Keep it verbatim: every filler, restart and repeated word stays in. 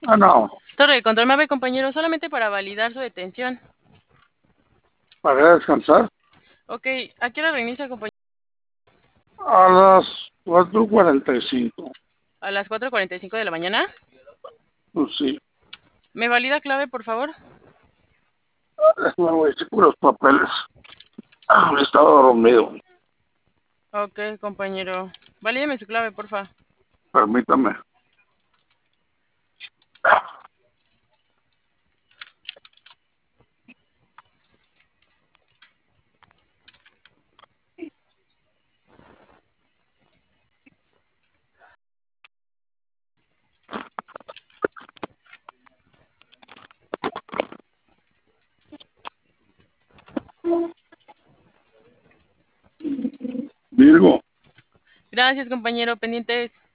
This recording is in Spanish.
Ah, no, Torre de control, me ve, compañero, solamente para validar su detención. para descansar Ok, ¿a qué hora reinicia, compañero? a las cuatro cuarenta y cinco. A las cuatro cuarenta y cinco de la mañana. Pues sí, ¿Me valida clave, por favor? déjame voy a decir puros papeles. Ah, he estado dormido. Ok, compañero. Valídeme su clave, porfa. Permítame. Virgo, Gracias, compañero. Pendientes.